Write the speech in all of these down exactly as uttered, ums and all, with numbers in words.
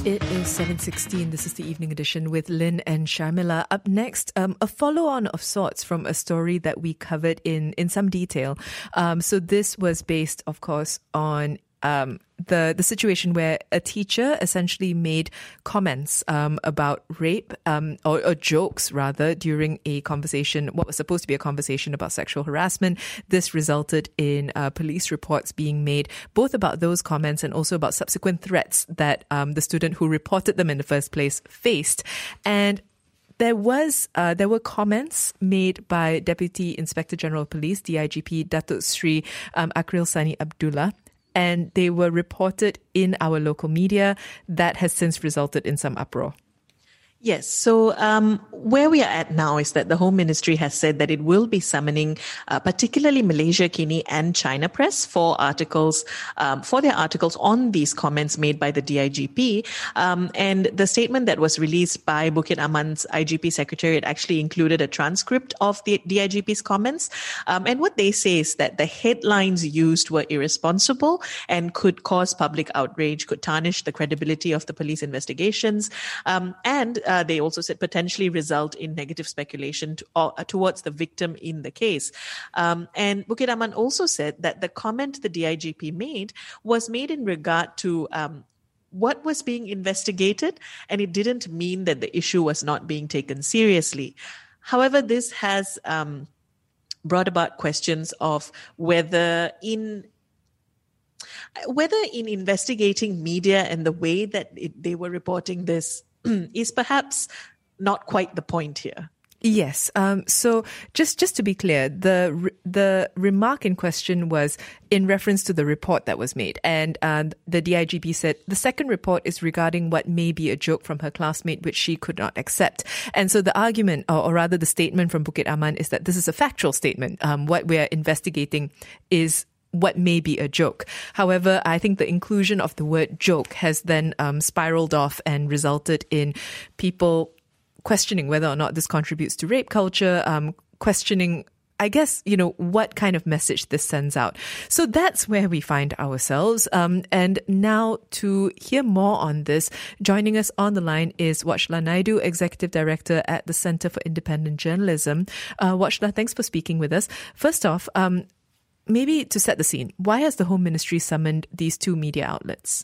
It is seven sixteen. This is the Evening Edition with Lynn and Sharmila. Up next, um, a follow-on of sorts from a story that we covered in, in some detail. Um, so this was based, of course, on um, the the situation where a teacher essentially made comments um, about rape um, or, or jokes rather during a conversation, what was supposed to be a conversation about sexual harassment. This resulted in uh, police reports being made both about those comments and also about subsequent threats that um, the student who reported them in the first place faced. And There was, uh, there were comments made by Deputy Inspector General of Police, D I G P Datuk Sri um, Akril Sani Abdullah, and they were reported in our local media. That has since resulted in some uproar. Yes. So um, where we are at now is that the Home Ministry has said that it will be summoning uh, particularly Malaysia Kini and China Press for articles, um, for their articles on these comments made by the D I G P. Um, and the statement that was released by Bukit Aman's I G P Secretariat actually included a transcript of the D I G P's comments. Um, and what they say is that the headlines used were irresponsible and could cause public outrage, could tarnish the credibility of the police investigations, um, and Uh, they also said potentially result in negative speculation to, uh, towards the victim in the case. Um, and Bukit Aman also said that the comment the D I G P made was made in regard to um, what was being investigated, and it didn't mean that the issue was not being taken seriously. However, this has um, brought about questions of whether in whether in investigating media and the way that it, they were reporting this is perhaps not quite the point here. Yes. Um, so just, just to be clear, the the remark in question was in reference to the report that was made. And uh, the D I G P said the second report is regarding what may be a joke from her classmate, which she could not accept. And so the argument, or, or rather the statement from Bukit Aman, is that this is a factual statement. Um, what we're investigating is what may be a joke. However, I think the inclusion of the word joke has then um, spiraled off and resulted in people questioning whether or not this contributes to rape culture, um, questioning, I guess, you know, what kind of message this sends out. So that's where we find ourselves. Um, and now to hear more on this, joining us on the line is Wachla Naidu, Executive Director at the Centre for Independent Journalism. Uh, Wachla, thanks for speaking with us. First off, um, maybe to set the scene, why has the Home Ministry summoned these two media outlets?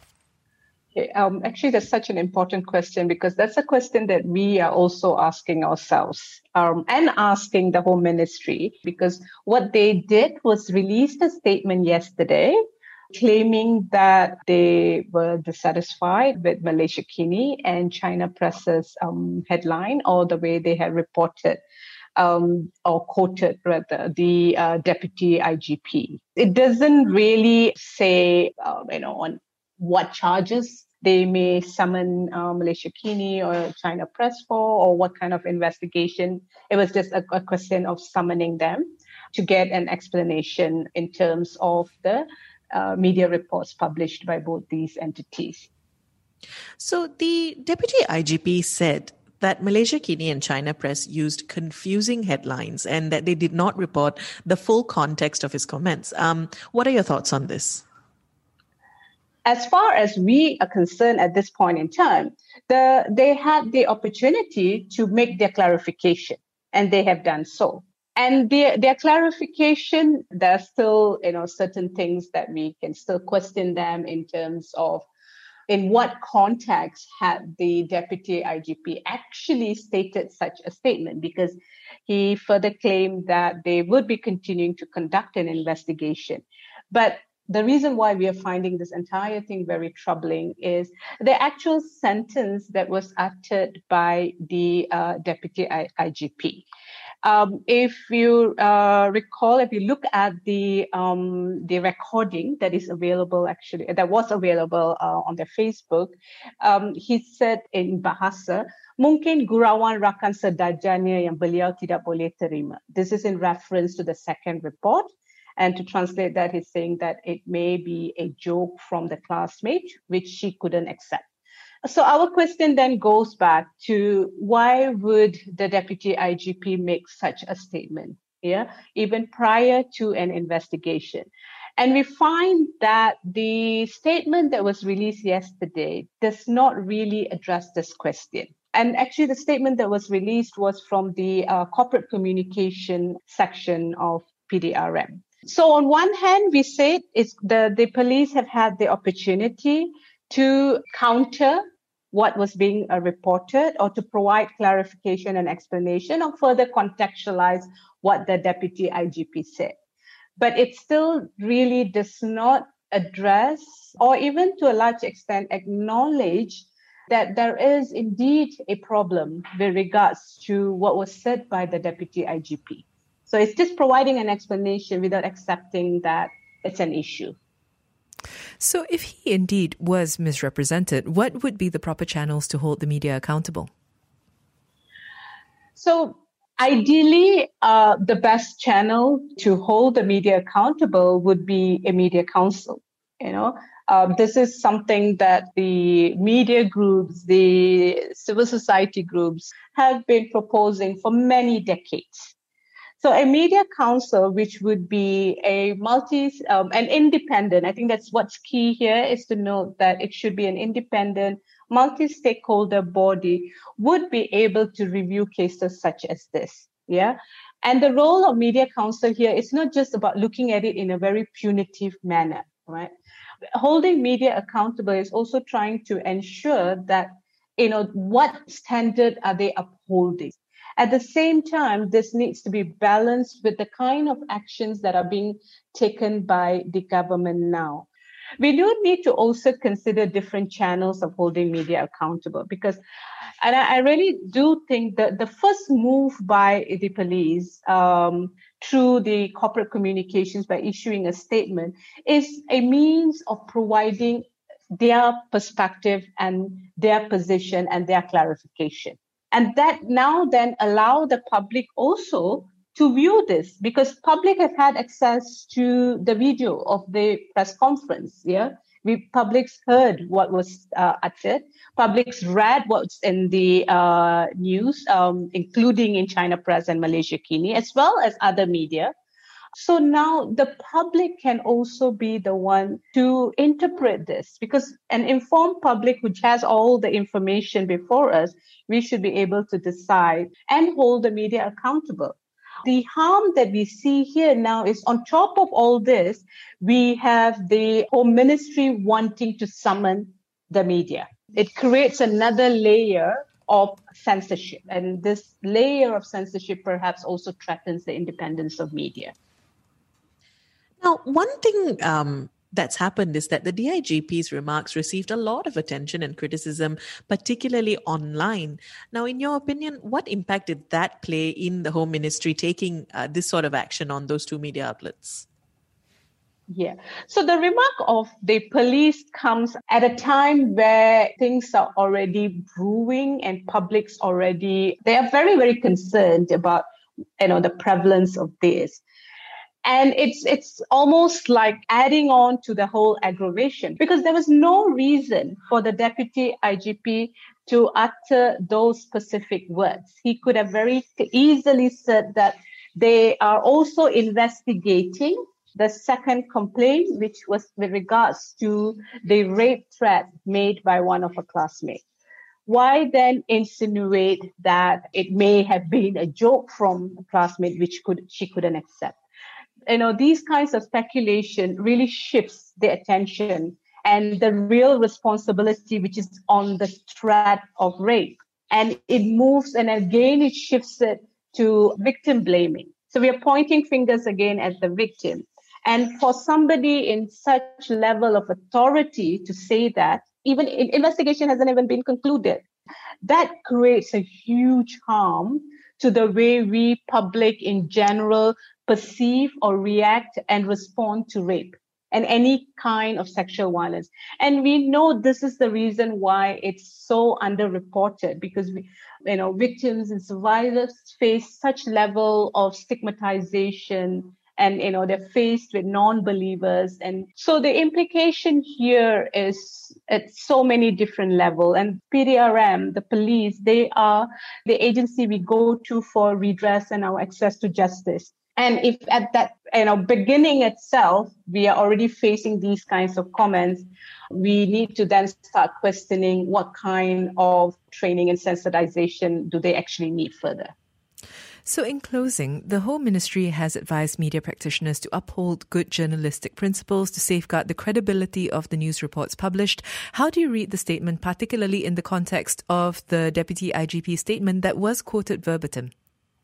Okay, um, actually, that's such an important question because that's a question that we are also asking ourselves um, and asking the Home Ministry, because what they did was released a statement yesterday claiming that they were dissatisfied with Malaysia Kini and China Press's um, headline or the way they had reported Um, or quoted rather the uh, deputy I G P. It doesn't really say, uh, you know, on what charges they may summon uh, Malaysia Kini or China Press for, or what kind of investigation. It was just a, a question of summoning them to get an explanation in terms of the uh, media reports published by both these entities. So the deputy I G P said that Malaysia Kini and China Press used confusing headlines and that they did not report the full context of his comments. Um, what are your thoughts on this? As far as we are concerned at this point in time, the, they had the opportunity to make their clarification, and they have done so. And their, their clarification, there are still, you know, certain things that we can still question them in terms of in what context had the deputy I G P actually stated such a statement, because he further claimed that they would be continuing to conduct an investigation. But the reason why we are finding this entire thing very troubling is the actual sentence that was uttered by the uh, deputy I G P. Um, if you uh, recall, if you look at the um, the recording that is available, actually that was available uh, on their Facebook, um, he said in bahasa, mungkin gurauan rakan sedarjanya yang beliau tidak boleh terima. This is in reference to the second report, and to translate that, he's saying that it may be a joke from the classmate which she couldn't accept. So our question then goes back to why would the deputy I G P make such a statement, yeah, even prior to an investigation? And we find that the statement that was released yesterday does not really address this question. And actually, the statement that was released was from the uh, corporate communication section of P D R M. So on one hand, we said it's the, the police have had the opportunity to counter what was being uh, reported or to provide clarification and explanation or further contextualize what the Deputy I G P said. But it still really does not address or even to a large extent acknowledge that there is indeed a problem with regards to what was said by the Deputy I G P. So it's just providing an explanation without accepting that it's an issue. So if he indeed was misrepresented, what would be the proper channels to hold the media accountable? So ideally, uh, the best channel to hold the media accountable would be a media council. You know, um, this is something that the media groups, the civil society groups have been proposing for many decades. So a media council, which would be a multi, um, an independent, I think that's what's key here is to note that it should be an independent, multi-stakeholder body would be able to review cases such as this. Yeah. And the role of media council here is not just about looking at it in a very punitive manner, right? Holding media accountable is also trying to ensure that, you know, what standard are they upholding? At the same time, this needs to be balanced with the kind of actions that are being taken by the government now. We do need to also consider different channels of holding media accountable because, and I, I really do think that the first move by the police um, through the corporate communications by issuing a statement is a means of providing their perspective and their position and their clarification. And that now then allow the public also to view this because public have had access to the video of the press conference. Yeah, we publics heard what was uh, uttered. Publics read what's in the uh, news, um, including in China Press and Malaysia Kini, as well as other media. So now the public can also be the one to interpret this because an informed public which has all the information before us, we should be able to decide and hold the media accountable. The harm that we see here now is on top of all this, we have the Home Ministry wanting to summon the media. It creates another layer of censorship, and this layer of censorship perhaps also threatens the independence of media. Now, one thing um, that's happened is that the D I G P's remarks received a lot of attention and criticism, particularly online. Now, in your opinion, what impact did that play in the Home Ministry taking uh, this sort of action on those two media outlets? Yeah. So the remark of the police comes at a time where things are already brewing and publics already, they are very, very concerned about, you know, the prevalence of this. And it's it's almost like adding on to the whole aggravation because there was no reason for the Deputy I G P to utter those specific words. He could have very easily said that they are also investigating the second complaint, which was with regards to the rape threat made by one of her classmates. Why then insinuate that it may have been a joke from a classmate which could she couldn't accept? You know, these kinds of speculation really shifts the attention and the real responsibility, which is on the threat of rape. And it moves, and again, it shifts it to victim blaming. So we are pointing fingers again at the victim. And for somebody in such level of authority to say that, even investigation hasn't even been concluded, that creates a huge harm to the way we public in general perceive or react and respond to rape and any kind of sexual violence. And we know this is the reason why it's so underreported because we, you know, victims and survivors face such level of stigmatization and, you know, they're faced with non-believers. And so the implication here is at so many different levels. And P D R M, the police, they are the agency we go to for redress and our access to justice. And if at that you know beginning itself, we are already facing these kinds of comments, we need to then start questioning what kind of training and sensitization do they actually need further. So in closing, the Home Ministry has advised media practitioners to uphold good journalistic principles to safeguard the credibility of the news reports published. How do you read the statement, particularly in the context of the Deputy I G P statement that was quoted verbatim?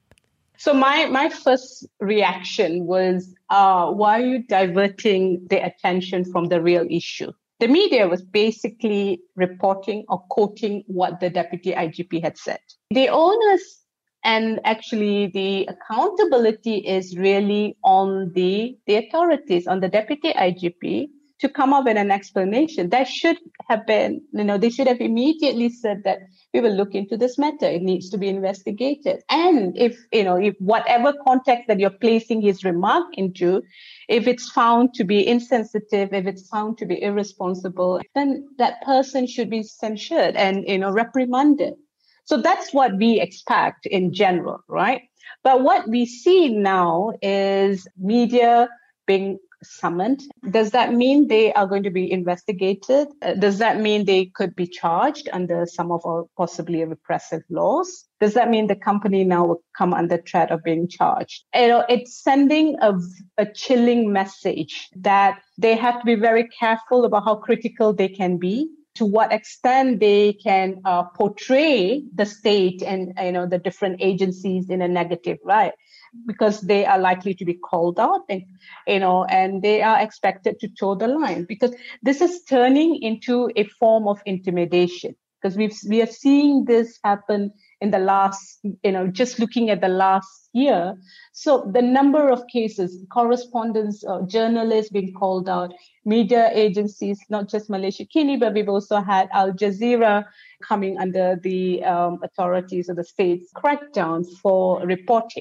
So my, my first reaction was, uh, why are you diverting the attention from the real issue? The media was basically reporting or quoting what the Deputy I G P had said. The onus and actually the accountability is really on the, the authorities, on the Deputy I G P to come up with an explanation. That should have been, you know, they should have immediately said that we will look into this matter. It needs to be investigated. And if, you know, if whatever context that you're placing his remark into, if it's found to be insensitive, if it's found to be irresponsible, then that person should be censured and, you know, reprimanded. So that's what we expect in general, right? But what we see now is media being summoned. Does that mean they are going to be investigated? Uh, does that mean they could be charged under some of our possibly repressive laws? Does that mean the company now will come under threat of being charged? You know, it's sending a, a chilling message that they have to be very careful about how critical they can be, to what extent they can uh, portray the state and, you know, the different agencies in a negative light, because they are likely to be called out and, you know, and they are expected to toe the line, because this is turning into a form of intimidation, because we've, we are seeing this happen in the last, you know, just looking at the last year. So the number of cases, correspondents, uh, journalists being called out, media agencies, not just Malaysia Kini, but we've also had Al Jazeera coming under the um, authorities of the state's crackdown for reporting.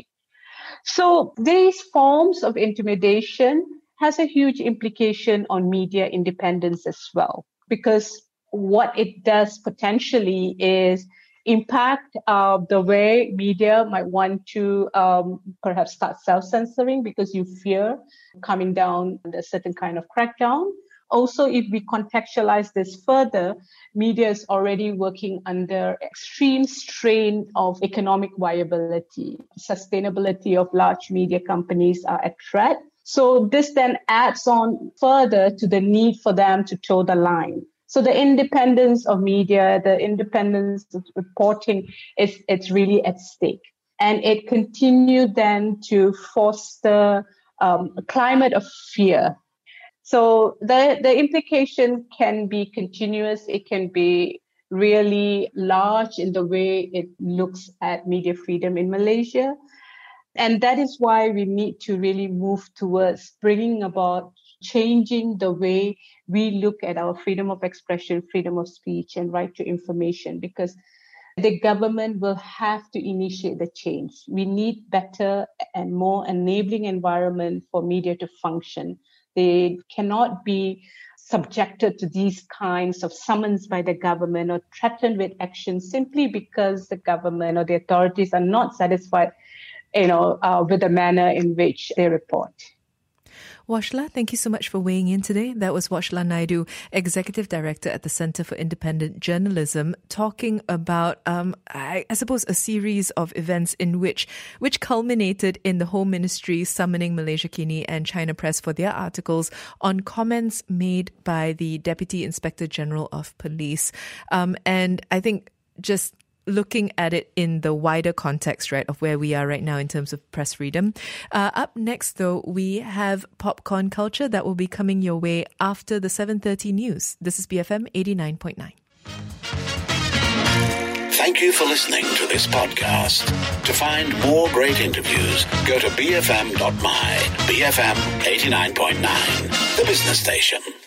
So these forms of intimidation has a huge implication on media independence as well, because what it does potentially is impact uh, the way media might want to um, perhaps start self-censoring because you fear coming down under a certain kind of crackdown. Also, if we contextualize this further, media is already working under extreme strain of economic viability. Sustainability of large media companies are at threat. So this then adds on further to the need for them to toe the line. So the independence of media, the independence of reporting, is it's really at stake. And it continued then to foster um, a climate of fear. So the, the implication can be continuous. It can be really large in the way it looks at media freedom in Malaysia. And that is why we need to really move towards bringing about changing the way we look at our freedom of expression, freedom of speech, and right to information, because the government will have to initiate the change. We need better and more enabling environment for media to function. They cannot be subjected to these kinds of summons by the government or threatened with action simply because the government or the authorities are not satisfied, you know, uh, with the manner in which they report. Washla, thank you so much for weighing in today. That was Washla Naidu, Executive Director at the Centre for Independent Journalism, talking about, um, I, I suppose, a series of events in which which culminated in the Home Ministry summoning Malaysia Kini and China Press for their articles on comments made by the Deputy Inspector General of Police. Um, and I think just looking at it in the wider context, right, of where we are right now in terms of press freedom. Uh, up next, though, we have Popcorn Culture that will be coming your way after the seven thirty news. This is B F M eighty-nine point nine. Thank you for listening to this podcast. To find more great interviews, go to b f m dot my. B F M eighty-nine point nine, the business station.